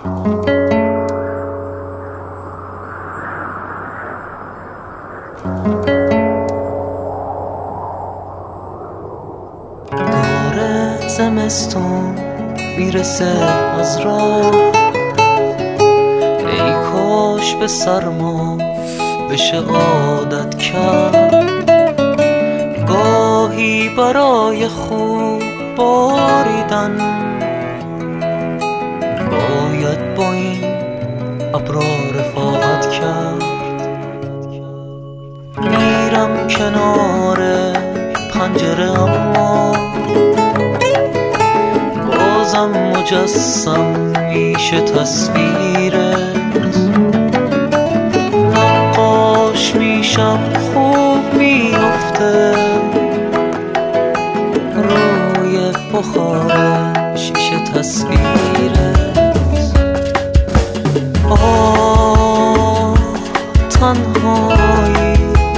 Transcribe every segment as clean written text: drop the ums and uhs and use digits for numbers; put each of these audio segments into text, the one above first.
داره زمستون میرسه از راه، ای کاش به سرما بشه عادت کرد. گاهی برای خوب باریدن باید با این ابرا رفاقت کرد. میرم کنار پنجره اما بازم مجسم میشه تصویرت. نقاش میشم خوب میفته روی بخار شیشه تصویرت. آه تنهایی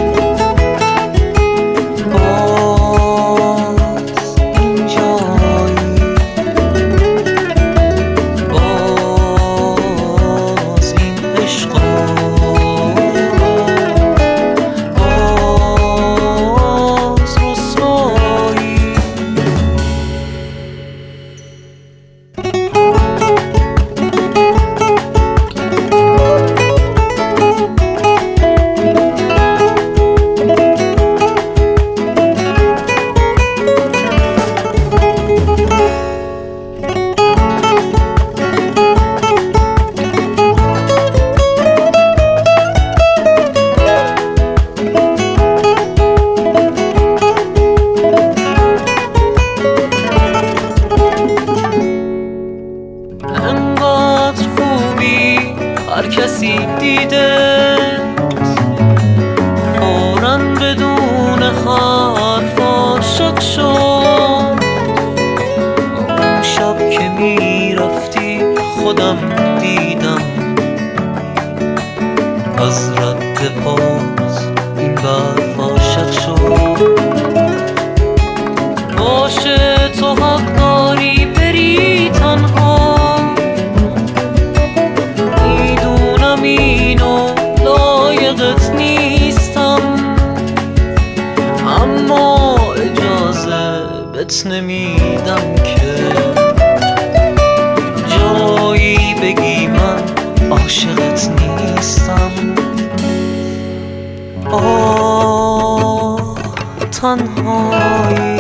هر کسی دیده فوراً بدون حرف عاشق شد. اون شب که میرفتی خودم دیدم از رد پاس این برف عاشق شد. باشه تو حق داری بری تنها، اینو لایقت نیستم، اما اجازه بهت نمیدم که جایی بگی من عاشقت نیستم. آه تنهایی